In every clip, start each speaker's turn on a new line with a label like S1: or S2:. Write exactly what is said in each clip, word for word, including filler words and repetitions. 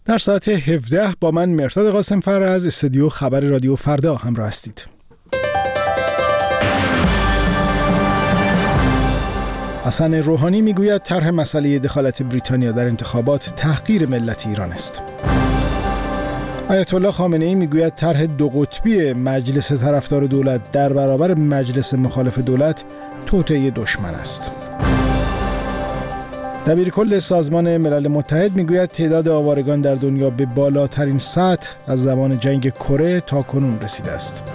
S1: در ساعت هفده با من مرتضی قاسم‌فر از استودیو خبر رادیو فردا همراه هستید. حسن روحانی میگوید طرح مسئله دخالت بریتانیا در انتخابات تحقیر ملت ایران است. آیت الله خامنه‌ای میگوید طرح دو قطبی مجلس طرفدار دولت در برابر مجلس مخالف دولت توطئه دشمن است. دبیرکل سازمان ملل متحد میگوید تعداد آوارگان در دنیا به بالاترین سطح از زمان جنگ کره تا کنون رسیده است.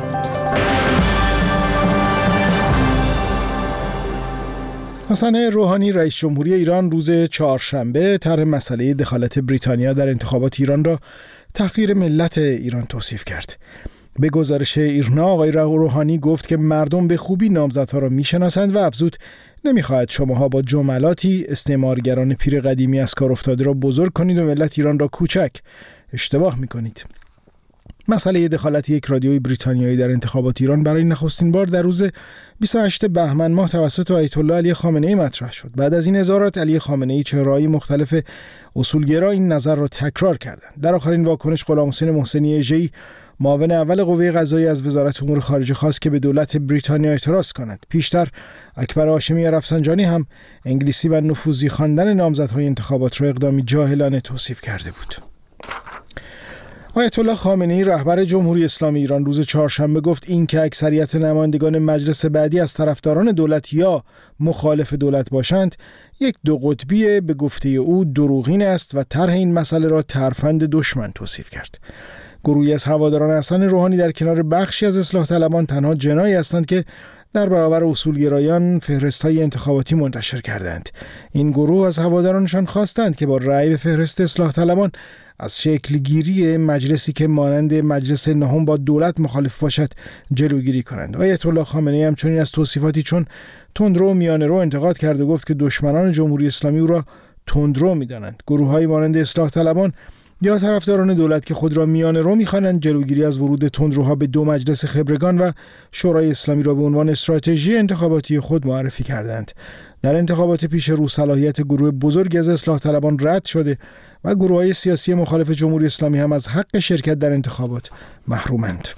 S1: حسن روحانی رئیس جمهوری ایران روز چهارشنبه طرح مسئله دخالت بریتانیا در انتخابات ایران را تحقیر ملت ایران توصیف کرد. به گزارش ایرنا آقای روحانی گفت که مردم به خوبی نامزدها را میشناسند و افزود نمیخواهد شماها با جملاتی استعمارگران پیر قدیمی از کار افتاده را بزرگ کنید و ملت ایران را کوچک. اشتباه میکنید. مسئله دخالت یک رادیوی بریتانیایی در انتخابات ایران برای نخستین بار در روز بیست و هشتم بهمن ماه توسط آیت الله علی خامنه‌ای مطرح شد. بعد از این اظهارات علی خامنه‌ای چهره‌های مختلف اصولگرا این نظر را تکرار کردند. در آخرین واکنش غلامحسین محسنی اژه‌ای معاون اول قوه قضاییه از وزارت امور خارجه خواست که به دولت بریتانیا اعتراض کند. پیشتر اکبر هاشمی رفسنجانی هم انگلیسی و نفوذی خواندن نامزدهای انتخابات را اقدامی جاهلانه توصیف کرده بود. آیت الله خامنه‌ای رهبر جمهوری اسلامی ایران روز چهارشنبه گفت این که اکثریت نمایندگان مجلس بعدی از طرفداران دولت یا مخالف دولت باشند یک دو قطبی به گفته او دروغین است و طرح این مسئله را ترفند دشمن توصیف کرد. گروهی از هواداران حسن روحانی در کنار بخشی از اصلاح طلبان تنها جنایی هستند که در برابر اصولگرایان فهرست‌های انتخاباتی منتشر کردند. این گروه از هوادارانشان خواستند که با رأی به فهرست اصلاح طلبان از شکلگیری مجلسی که مانند مجلس نهم با دولت مخالف باشد جلوگیری کنند. آیت الله خامنه‌ای همچنین از توصیفاتی چون تندرو و میانه‌رو انتقاد کرد و گفت که دشمنان جمهوری اسلامی او را تندرو می‌دانند. گروه‌های مانند اصلاح طلبان یا طرفداران دولت که خود را میانه‌رو می‌خوانند جلوگیری از ورود تندروها به دو مجلس خبرگان و شورای اسلامی را به عنوان استراتژی انتخاباتی خود معرفی کردند. در انتخابات پیش رو صلاحیت گروه بزرگی از اصلاح طلبان رد شده و گروه‌های سیاسی مخالف جمهوری اسلامی هم از حق شرکت در انتخابات محرومند.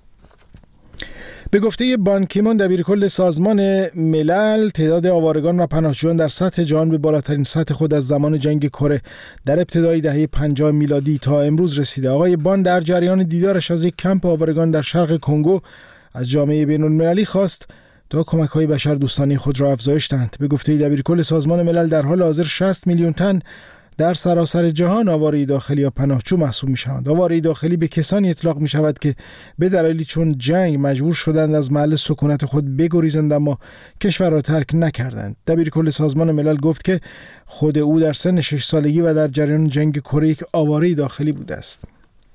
S1: به گفته بان کی مون دبیرکل سازمان ملل تعداد آوارگان و پناهجویان در سطح جهان به بالاترین سطح خود از زمان جنگ کره در ابتدای دهه پنجاه میلادی تا امروز رسیده. آقای بان در جریان دیدارش از یک کمپ آوارگان در شرق کنگو از جامعه بین‌المللی خواست تا کمک‌های بشردوستانه خود را افزایش دهند. به گفته دبیرکل سازمان ملل در حال حاضر شصت میلیون تن در سراسر جهان آواره داخلی یا پناهجو محسوب می‌شوند. آواره داخلی به کسانی اطلاق می‌شود که به دلایلی چون جنگ مجبور شدند از محل سکونت خود بگریزند اما کشور را ترک نکردند. دبیرکل سازمان ملل گفت که خود او در سن شش سالگی و در جریان جنگ کره یک آواره داخلی بوده است.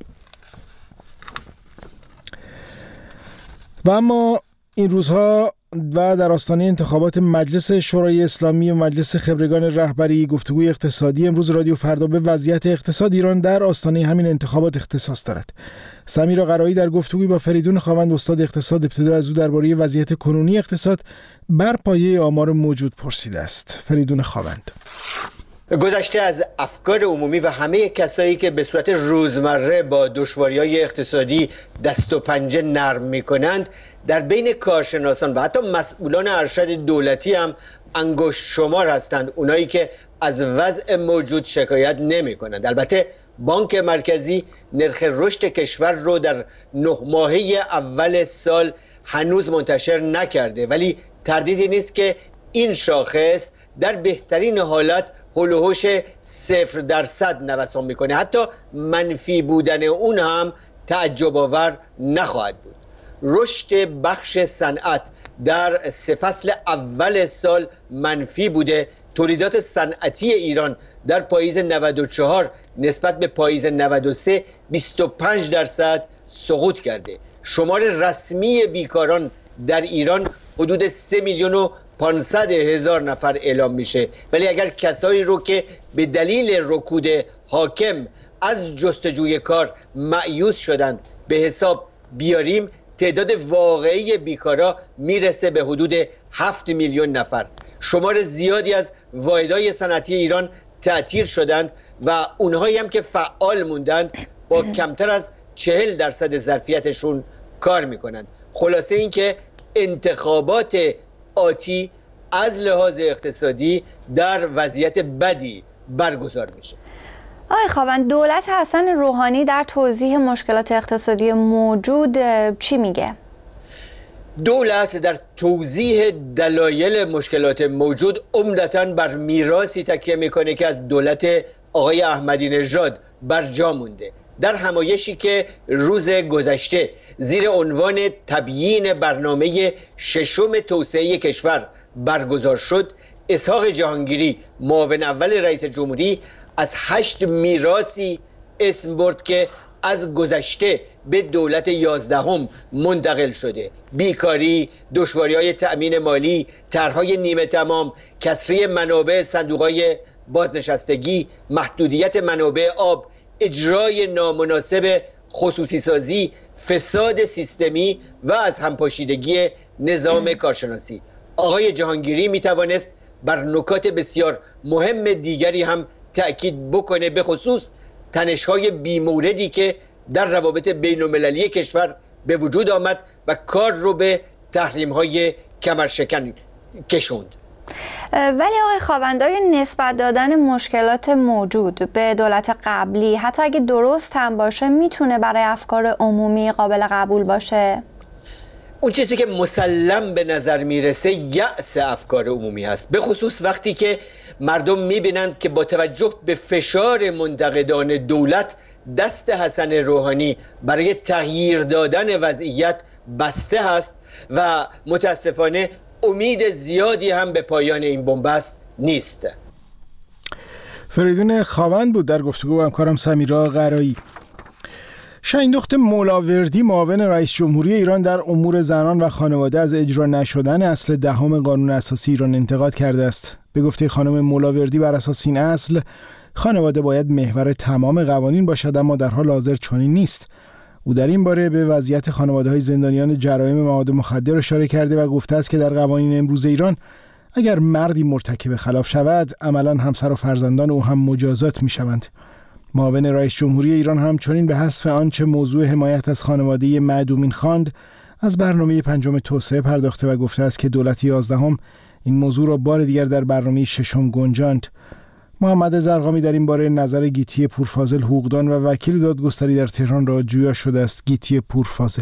S1: و اما این روزها و در آستانه انتخابات مجلس شورای اسلامی و مجلس خبرگان رهبری گفتگوی اقتصادی امروز رادیو فردا به وضعیت اقتصاد ایران در آستانه همین انتخابات اختصاص دارد. سمیر قرایی در گفتگوی با فریدون خاوند استاد اقتصاد ابتدا از او درباره وضعیت کنونی اقتصاد بر پایه آمار موجود پرسیده است. فریدون خاوند:
S2: گذشته از افکار عمومی و همه کسایی که به صورت روزمره با دشواری‌های اقتصادی دست و پنجه نرم می‌کنند، در بین کارشناسان و حتی مسئولان ارشد دولتی هم انگشت شمار هستند اونایی که از وضع موجود شکایت نمی‌کنند. البته بانک مرکزی نرخ رشد کشور رو در نه ماهه اول سال هنوز منتشر نکرده، ولی تردیدی نیست که این شاخص در بهترین حالت هول و هوش صفر درصد نوسان میکنه. حتی منفی بودن اون هم تعجب آور نخواهد بود. رشد بخش صنعت در سه فصل اول سال منفی بوده. تولیدات صنعتی ایران در پاییز نود و چهار نسبت به پاییز نود و سه بیست و پنج درصد سقوط کرده. شمار رسمی بیکاران در ایران حدود سه میلیون و پانصد هزار نفر اعلام میشه، ولی اگر کسایی رو که به دلیل رکود حاکم از جستجوی کار مایوس شدند به حساب بیاریم، تعداد واقعی بیکارا میرسه به حدود هفت میلیون نفر. شمار زیادی از واحدهای صنعتی ایران تعطیل شدند و اونهایی هم که فعال موندند با کمتر از چهل درصد ظرفیتشون کار میکنند. خلاصه این که انتخابات آتی از لحاظ اقتصادی در وضعیت بدی برگزار میشه.
S3: آقای خاوند، دولت حسن روحانی در توضیح مشکلات اقتصادی موجود چی میگه؟
S2: دولت در توضیح دلایل مشکلات موجود عمدتاً بر میراثی تکیه میکنه که از دولت آقای احمدی نژاد بر جا مونده. در همایشی که روز گذشته زیر عنوان تبیین برنامه ششم توسعه کشور برگزار شد، اسحاق جهانگیری معاون اول رئیس جمهوری از هشت میراثی اسم برد که از گذشته به دولت یازدهم منتقل شده: بیکاری، دشواری‌های تأمین مالی، طرح‌های نیمه تمام، کسری منابع صندوق‌های بازنشستگی، محدودیت منابع آب، اجرای نامناسب خصوصی سازی، فساد سیستمی و از همپاشیدگی نظام کارشناسی. آقای جهانگیری می توانست بر نکات بسیار مهم دیگری هم تأکید بکنه، به خصوص تنش‌های بی‌موردی که در روابط بین‌المللی کشور به وجود آمد و کار رو به تحریم‌های کمرشکن کشوند.
S3: ولی آقای خاوند، آیا نسبت دادن مشکلات موجود به دولت قبلی حتی اگه درست هم باشه میتونه برای افکار عمومی قابل قبول باشه؟
S2: اون چیزی که مسلم به نظر میرسه یأس افکار عمومی هست، به خصوص وقتی که مردم میبینند که با توجه به فشار منتقدان دولت دست حسن روحانی برای تغییر دادن وضعیت بسته هست و متاسفانه امید زیادی هم به پایان این بنبست نیست.
S1: فریدون خاوند بود در گفتگو با همکارم سمیرا قرایی. شاهین مولاوردی معاون رئیس جمهوری ایران در امور زنان و خانواده از اجرا نشدن اصل دهم قانون اساسی ایران انتقاد کرده است. به گفته خانم مولاوردی بر اساس این اصل خانواده باید محور تمام قوانین باشد، اما در حال حاضر چنین نیست. او در این باره به وضعیت خانواده‌های زندانیان جرایم مواد مخدر اشاره کرده و گفته است که در قوانین امروز ایران اگر مردی مرتکب خلاف شود عملاً همسر و فرزندان او هم مجازات می‌شوند. معاون رئیس جمهوری ایران همچنین به حذف آنچه موضوع حمایت از خانواده معدومین خواند از برنامه پنجم توسعه پرداخته و گفته است که دولت یازدهم این موضوع را بار دیگر در برنامه ششم گنجاند. محمد زرقامی در این باره نظر گیتی پورفاضل حقوقدان و وکیل دادگستری در تهران را جویا شده است. گیتی پورفاضل: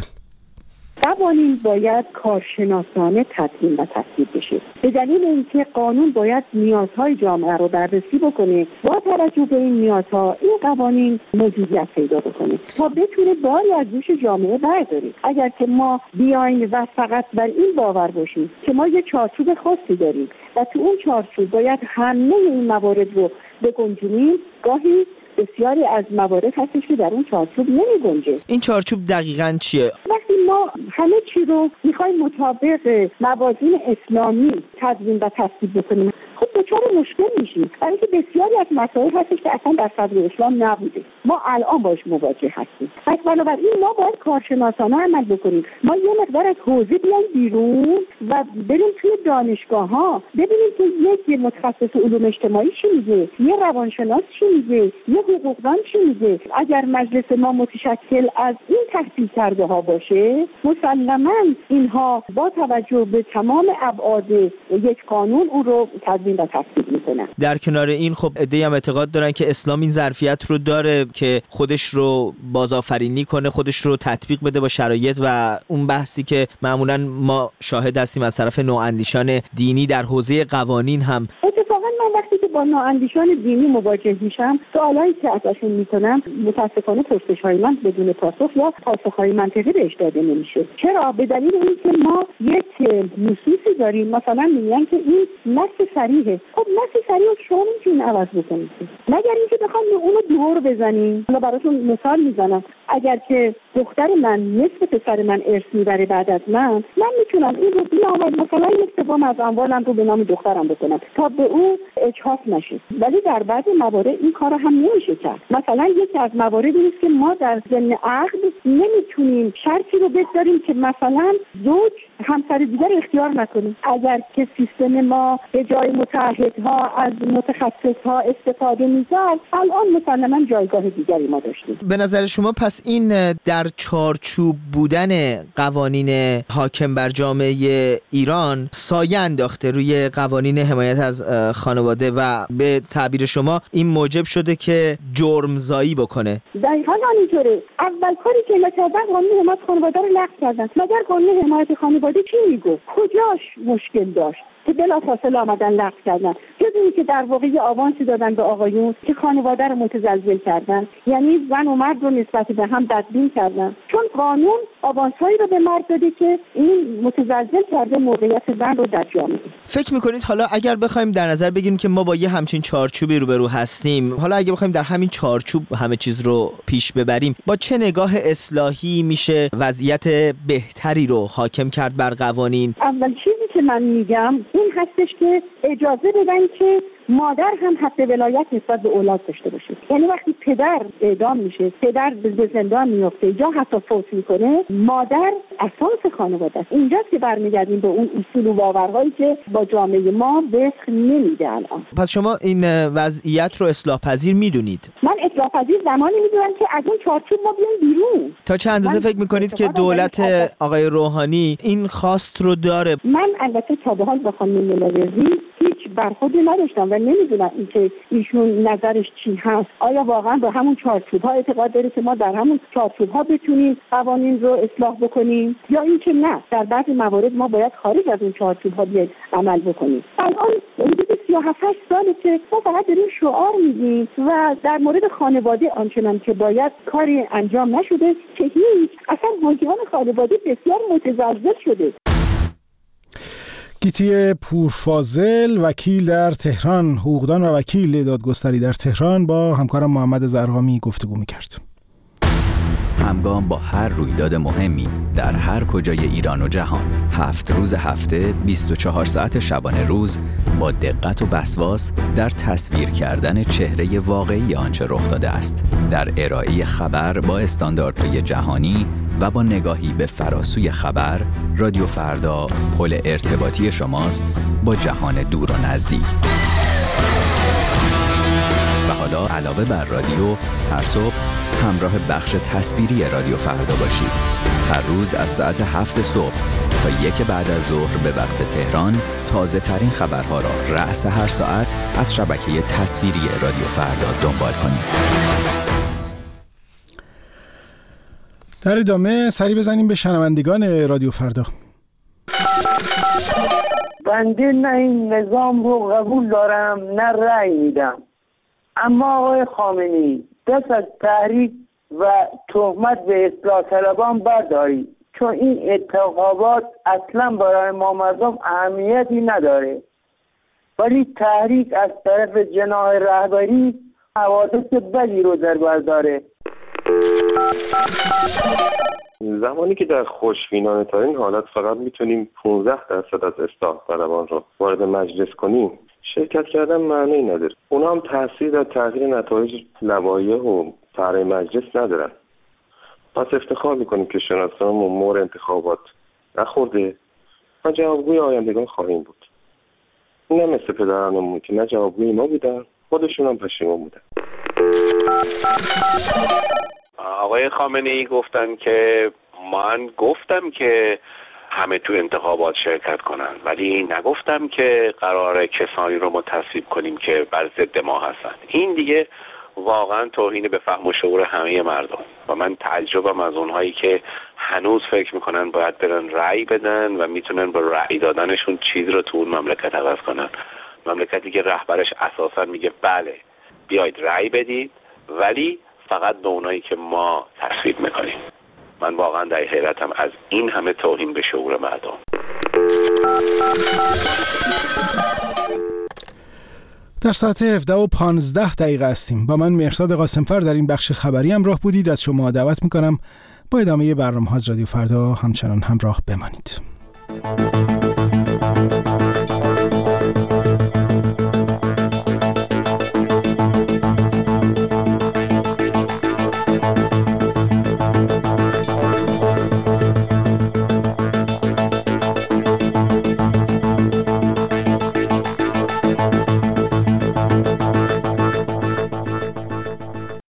S4: قوانین باید کارشناسانه تدوین و تصویب بشه، به دلیل اینکه قانون باید نیازهای جامعه رو بررسی بکنه، با توجه به این نیازها این قوانین موجودیت پیدا بکنه تا بتونه باری از دوش جامعه برداره. اگر که ما بیایم و فقط بر این باور باشیم که ما یه چارچوب خاصی داریم و تو اون چارچوب باید همه این موارد رو بگنجونیم، گاهی بسیاری از موارد هستش که در اون چارچوب نمی گنجه.
S5: این چارچوب دقیقاً چیه؟
S4: وقتی ما همه چی رو میخوایم مطابق موازین اسلامی تدوین و تصویب بکنیم، خب دچار مشکل میشیم، برای اینکه بسیاری از مسائل هستش که اصلا در صدر اسلام نبوده، ما الان باش مواجه هستیم. پس بنابراین ما باید کارشناسانه عمل بکنیم. ما یه مقدار از حوزه بیایم بیرون و بریم توی دانشگاه ها ببینیم که یک متخصص علوم اجتماعی چی میگه، یه روانشناس چی میگه، یه حقوقدان چی میگه. اگر مجلس ما متشکل از این تحصیل کرده ها باشه، مسلماً اینها با توجه به تمام ابعاد یک قانون اون رو تدوین و تصویب میکنن.
S5: در کنار این خب عده‌ای هم اعتقاد دارن که اسلام این ظرفیت رو داره که خودش رو بازآفرینی کنه، خودش رو تطبیق بده با شرایط و اون بحثی که معمولاً ما شاهد هستیم از طرف نواندیشان دینی در حوزه قوانین هم.
S4: اتفاقاً من وقتی که با نواندیشان دینی مواجه میشم، سوالایی که ازشون میکنم متاسفانه پرسش‌های من بدون پاسخ یا پاسخ‌های منطقی بهش داده نمیشه. چرا؟ به دلیل اینکه ما یک نصوصی داریم، مثلا میگن که این نص صریحه. خب نص صریح رو شما نمیتونید عوض بکنید، مگر اینکه بخوام اونو دور بزنیم. حالا براتون مثال میزنم، اگر که دختر من نصف پسر من ارث میبره بعد از من، من میتونم این رو بیام مثلا یک سوم از اموالم رو به نام دخترم بکنم تا به او اجحاف نشه. ولی در بعضی موارد این کار هم نمیشه کرد. مثلا یکی از مواردی است که ما در ضمن عقد نمیتونیم شرطی رو بذاریم که مثلا زوج همسر دیگر اختیار نکنه. اگر که سیستم ما به جای متعهدها از متخصصها استفاده می‌کرد، الان مسلماً جایگاه دیگری ما داشتیم.
S5: به نظر شما پس این در چارچوب بودن قوانین حاکم بر جامعه ایران سایه انداخته روی قوانین حمایت از خانواده و به تعبیر شما این موجب شده که جرمزایی بکنه؟
S4: دقیقاً همینطوره. اول کاری که اینا کردن قانون حمایت خانواده رو لغو کردن. مگر قانون حمایت خانواده چی میگه؟ کجاش مشکل داشت که بلافاصله آمدن لغو کردن؟ جز اینی که در واقع یه آوانسی دادن به آقایون که خانواده رو متزلزل کردن، یعنی زن و مرد رو نسبت به هم بدبین کردن، چون قانون آوانسایی رو به مرد داده که این متزلزل کرده موقعیت زن رو در جامعه.
S5: فکر میکنید حالا اگر بخوایم در نظر بگیریم که ما با یه همچین چارچوبی روبرو هستیم، حالا اگه بخوایم در همین چارچوب همه چیز رو پیش ببریم، با چه نگاه اصلاحی میشه وضعیت بهتری رو حاکم کرد بر قوانین؟
S4: اول چیزی که من میگم این هستش که اجازه بدن که مادر هم حق ولایت نسبت به اولاد داشته باشه. یعنی وقتی پدر اعدام میشه، پدر به زندان میفته یا حتی فوت میکنه، مادر اساس خانواده است. اینجاست که برمیگردیم به اون اصول و باورهایی که با جامعه ما وفق نمیده الان.
S5: پس شما این وضعیت رو اصلاح پذیر میدونید؟
S4: من اصلاح پذیر زمانی میدونم که از اون چارچوب ما بیایم بیرون.
S5: تا چه اندازه فکر میکنید که دولت آقای روحانی این خواست رو داره؟
S4: من البته تا به حال با خانم ملاوردی هیچ برخوردی نداشتم و نمیدونم این که ایشون نظرش چی هست. آیا واقعا به همون چارچوب‌ها اعتقاد داره که ما در همون چارچوب‌ها بتونیم قوانین رو اصلاح بکنیم، یا اینکه نه، در بعضی موارد ما باید خارج از اون چارچوب‌ها بیایم عمل بکنیم؟ الان حدود سی و هفت ساله که ما فقط داریم شعار میدیم و در مورد خانواده آنچنان که باید کاری انجام نشده که هیچ. اصلا بنیان خانواده بسیار متزلزل شده.
S1: گیتی پورفاضل، وکیل در تهران، حقوقدان و وکیل دادگستری در تهران، با همکارم محمد زرقامی گفتگو می‌کرد.
S6: همگام با هر رویداد مهمی در هر کجای ایران و جهان، هفت روز هفته، بیست و چهار ساعت شبانه روز، با دقت و وسواس در تصویر کردن چهره واقعی آنچه رخ داده است، در ارائه خبر با استانداردهای جهانی و با نگاهی به فراسوی خبر، رادیو فردا پل ارتباطی شماست با جهان دور و نزدیک. و حالا علاوه بر رادیو، هر صبح همراه بخش تصویری رادیو فردا باشید. هر روز از ساعت هفت صبح تا یک بعد از ظهر به وقت تهران، تازه ترین خبرها را رأس هر ساعت از شبکه تصویری رادیو فردا دنبال کنید.
S1: در ادامه سری بزنیم به شنوندگان رادیو فردا.
S7: بنده نه این نظام رو قبول دارم نه رأی میدم، اما آقای خامنه‌ای دست از تحریک و تهمت به اصلاح طلبان بردارید، چون این انتخابات اصلا برای ما مردم اهمیتی نداره، ولی تحریک از طرف جناح رهبری حوادث بدی رو در بر داره.
S8: زمانی که در خوشبینانه ترین حالت فقط میتونیم پانزده درصد از اصلاح طلبان رو وارد مجلس کنیم، شرکت کردن معنی نداره. اونا هم تاثیر در تغییر نتایج لوایح و طرح مجلس ندارن. پس افتخار میکنیم که شناسانمون مور انتخابات نخورده و جوابگوی آیندگان خواهیم بود. نه مثل پدرانمون که نه جوابگوی ما بودن، خودشون هم پشیمون بودن.
S9: آقای خامنه‌ای گفتن که من گفتم که همه تو انتخابات شرکت کنن، ولی نگفتم که قراره کسانی رو ما تصویب کنیم که بر ضد ما هستن. این دیگه واقعا توهین به فهم و شعور همه مردم و من تعجبم از اونهایی که هنوز فکر میکنن باید برن رأی بدن و میتونن با رأی دادنشون چیز رو تو اون مملکت عوض کنن. مملکتی که رهبرش اساسا میگه بله بیاید رأی بدید، ولی فقط به اونایی که ما تصویب میکنیم. من واقعا در حیرتم از این همه توهین به شعور مردم.
S1: در ساعت هفده و پانزده دقیقه هستیم. با من مهرزاد قاسمفر در این بخش خبری همراه بودید. از شما دعوت میکنم با ادامه برنامه ها از رادیو فردا همچنان همراه بمانید.